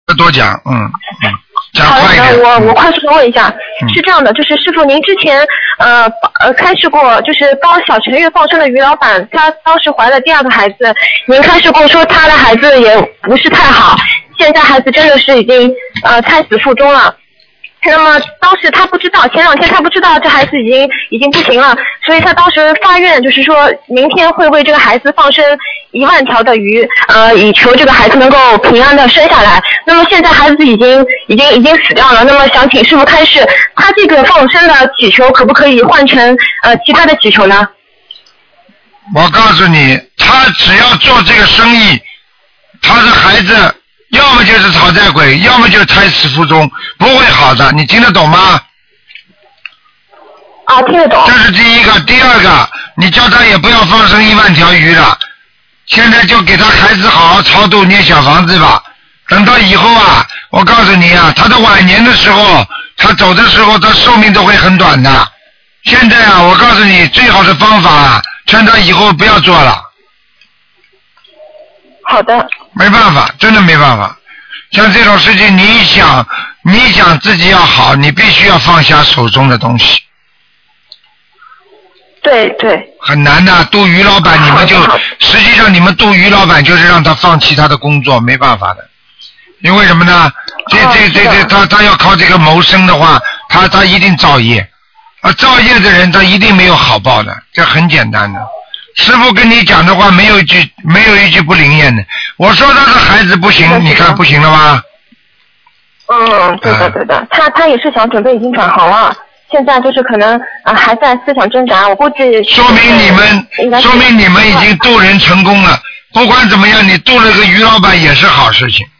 多讲，讲好快一点。 的，我快速的问一下，是这样的，就是师傅您之前开示过，就是帮小陈月放生的于老板，他当时怀了第2个孩子，您开示过说他的孩子也不是太好，现在孩子真的是已经胎死腹中了。那么当时他不知道，前2天他不知道这孩子已经不行了，所以他当时发愿，就是说明天会为这个孩子放生1万条的鱼，以求这个孩子能够平安的生下来。那么现在孩子已经死掉了，那么想请师傅开示，他这个放生的祈求可不可以换成其他的祈求呢？ 我告诉你，他只要做这个生意，他的孩子要么就是讨债鬼，要么就是胎死腹中，不会好的。你听得懂吗？ 啊，听得懂。 这是第一个。第二个，你叫他也不要放生1万条鱼了，现在就给他孩子好好超度念小房子吧。等到以后啊，我告诉你啊，他的晚年的时候，他走的时候，他寿命都会很短的。现在啊，我告诉你，最好的方法啊，劝他以后不要做了。 好的。 没办法，真的没办法。像这种事情，你想自己要好，你必须要放下手中的东西。 对对。 很难的，渡鱼老板，你们就实际上你们渡鱼老板就是让他放弃他的工作，没办法的。因为什么呢？他要靠这个谋生的话，他一定造业。造业的人他一定没有好报的，这很简单的。师父跟你讲的话没有一句不灵验的。我说他的孩子不行，你看不行了吧？ 对的，他也是想准备已经转行了，现在就是可能还在思想挣扎，我估计说明你们已经渡人成功了。不管怎么样，你渡了个于老板也是好事情。